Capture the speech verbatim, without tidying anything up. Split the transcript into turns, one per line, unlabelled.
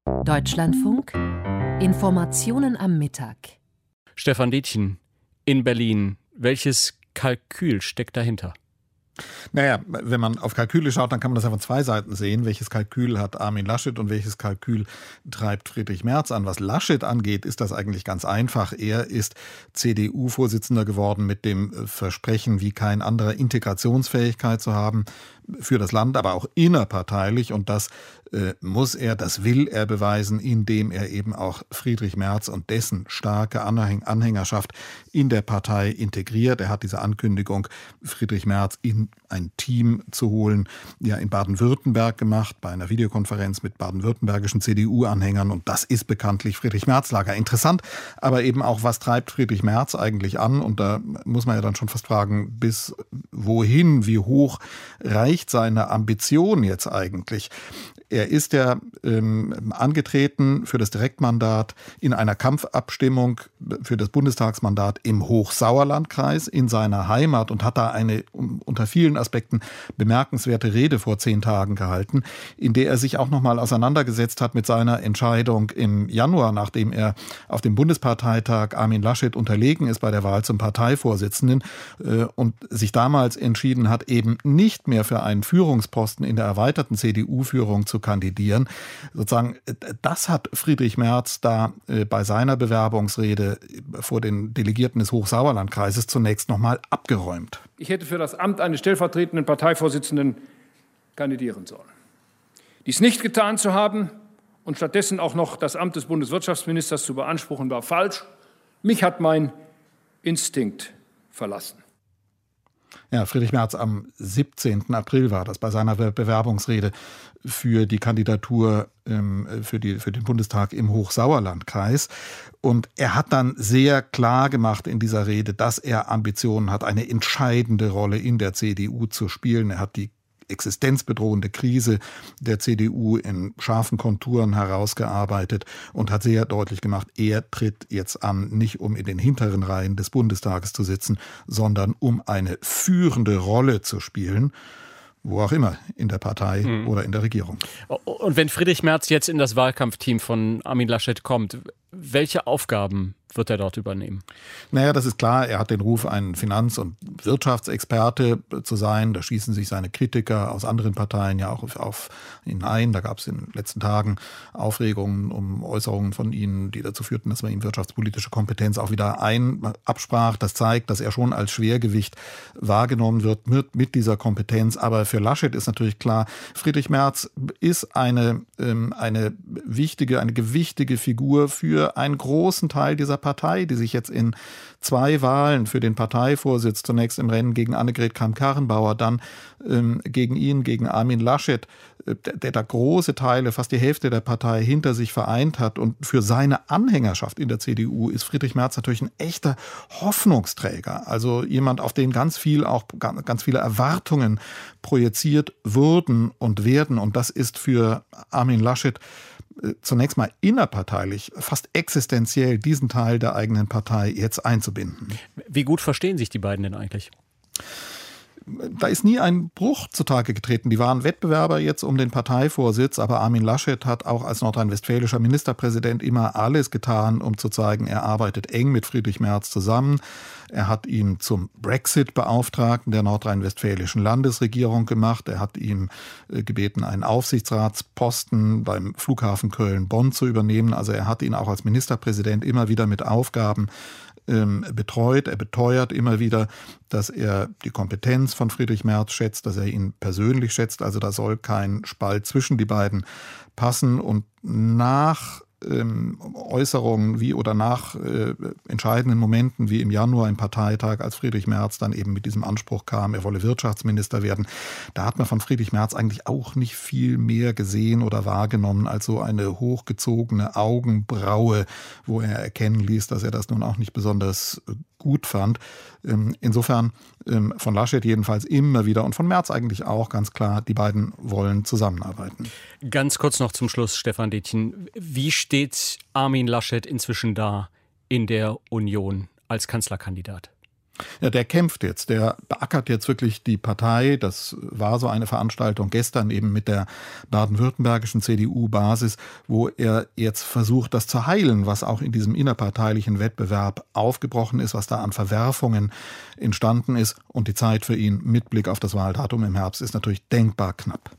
Deutschlandfunk Informationen am Mittag.
Stefan Detjen in Berlin. Welches Kalkül steckt dahinter?
Naja, wenn man auf Kalküle schaut, dann kann man das ja von zwei Seiten sehen. Welches Kalkül hat Armin Laschet und welches Kalkül treibt Friedrich Merz an? Was Laschet angeht, ist das eigentlich ganz einfach. Er ist C D U-Vorsitzender geworden mit dem Versprechen, wie kein anderer Integrationsfähigkeit zu haben für das Land, aber auch innerparteilich. Und das äh, muss er, das will er beweisen, indem er eben auch Friedrich Merz und dessen starke Anhäng- Anhängerschaft in der Partei integriert. Er hat diese Ankündigung, Friedrich Merz in ein Team zu holen, ja in Baden-Württemberg gemacht, bei einer Videokonferenz mit baden-württembergischen C D U-Anhängern. Und das ist bekanntlich Friedrich-Merz-Lager. Interessant, aber eben auch, was treibt Friedrich Merz eigentlich an? Und da muss man ja dann schon fast fragen, bis wohin, wie hoch reicht seine Ambition jetzt eigentlich? Er ist ja ähm, angetreten für das Direktmandat in einer Kampfabstimmung für das Bundestagsmandat im Hochsauerlandkreis in seiner Heimat und hat da eine unter vielen Aspekten bemerkenswerte Rede vor zehn Tagen gehalten, in der er sich auch nochmal auseinandergesetzt hat mit seiner Entscheidung im Januar, nachdem er auf dem Bundesparteitag Armin Laschet unterlegen ist bei der Wahl zum Parteivorsitzenden äh, und sich damals entschieden hat, eben nicht mehr für einen Führungsposten in der erweiterten C D U-Führung zu kandidieren. Sozusagen, das hat Friedrich Merz da äh, bei seiner Bewerbungsrede vor den Delegierten des Hochsauerlandkreises zunächst nochmal abgeräumt.
Ich hätte für das Amt eines stellvertretenden Parteivorsitzenden kandidieren sollen. Dies nicht getan zu haben und stattdessen auch noch das Amt des Bundeswirtschaftsministers zu beanspruchen, war falsch. Mich hat mein Instinkt verlassen.
Ja, Friedrich Merz am siebzehnten April war das bei seiner Bewerbungsrede für die Kandidatur ähm, für, die, für den Bundestag im Hochsauerlandkreis. Und er hat dann sehr klar gemacht in dieser Rede, dass er Ambitionen hat, eine entscheidende Rolle in der C D U zu spielen. Er hat die existenzbedrohende Krise der C D U in scharfen Konturen herausgearbeitet und hat sehr deutlich gemacht, er tritt jetzt an, nicht um in den hinteren Reihen des Bundestages zu sitzen, sondern um eine führende Rolle zu spielen, wo auch immer, in der Partei mhm. oder in der Regierung.
Und wenn Friedrich Merz jetzt in das Wahlkampfteam von Armin Laschet kommt, welche Aufgaben wird er dort übernehmen?
Naja, das ist klar. Er hat den Ruf, ein Finanz- und Wirtschaftsexperte zu sein. Da schießen sich seine Kritiker aus anderen Parteien ja auch auf, auf ihn ein. Da gab es in den letzten Tagen Aufregungen um Äußerungen von ihnen, die dazu führten, dass man ihm wirtschaftspolitische Kompetenz auch wieder ein absprach. Das zeigt, dass er schon als Schwergewicht wahrgenommen wird mit, mit dieser Kompetenz. Aber für Laschet ist natürlich klar, Friedrich Merz ist eine, ähm, eine wichtige, eine gewichtige Figur für einen großen Teil dieser Partei, die sich jetzt in zwei Wahlen für den Parteivorsitz, zunächst im Rennen gegen Annegret Kramp-Karrenbauer, dann ähm, gegen ihn, gegen Armin Laschet, äh, der, der da große Teile, fast die Hälfte der Partei hinter sich vereint hat. Und für seine Anhängerschaft in der C D U ist Friedrich Merz natürlich ein echter Hoffnungsträger. Also jemand, auf den ganz viel, auch ganz viele Erwartungen projiziert wurden und werden. Und das ist für Armin Laschet zunächst mal innerparteilich, fast existenziell, diesen Teil der eigenen Partei jetzt einzubinden.
Wie gut verstehen sich die beiden denn eigentlich?
Da ist nie ein Bruch zutage getreten. Die waren Wettbewerber jetzt um den Parteivorsitz, aber Armin Laschet hat auch als nordrhein-westfälischer Ministerpräsident immer alles getan, um zu zeigen, er arbeitet eng mit Friedrich Merz zusammen. Er hat ihn zum Brexit-Beauftragten der nordrhein-westfälischen Landesregierung gemacht. Er hat ihm gebeten, einen Aufsichtsratsposten beim Flughafen Köln-Bonn zu übernehmen. Also er hat ihn auch als Ministerpräsident immer wieder mit Aufgaben betreut. Er beteuert immer wieder, dass er die Kompetenz von Friedrich Merz schätzt, dass er ihn persönlich schätzt. Also da soll kein Spalt zwischen die beiden passen. Und nach ähm, Äußerungen wie oder nach äh, entscheidenden Momenten wie im Januar im Parteitag, als Friedrich Merz dann eben mit diesem Anspruch kam, er wolle Wirtschaftsminister werden, da hat man von Friedrich Merz eigentlich auch nicht viel mehr gesehen oder wahrgenommen als so eine hochgezogene Augenbraue, wo er erkennen ließ, dass er das nun auch nicht besonders gut fand. Insofern von Laschet jedenfalls immer wieder und von Merz eigentlich auch ganz klar, die beiden wollen zusammenarbeiten.
Ganz kurz noch zum Schluss, Stefan Detjen. Wie steht Armin Laschet inzwischen da in der Union als Kanzlerkandidat?
Ja, der kämpft jetzt, der beackert jetzt wirklich die Partei. Das war so eine Veranstaltung gestern eben mit der baden-württembergischen C D U-Basis, wo er jetzt versucht, das zu heilen, was auch in diesem innerparteilichen Wettbewerb aufgebrochen ist, was da an Verwerfungen entstanden ist. Und die Zeit für ihn mit Blick auf das Wahldatum im Herbst ist natürlich denkbar knapp.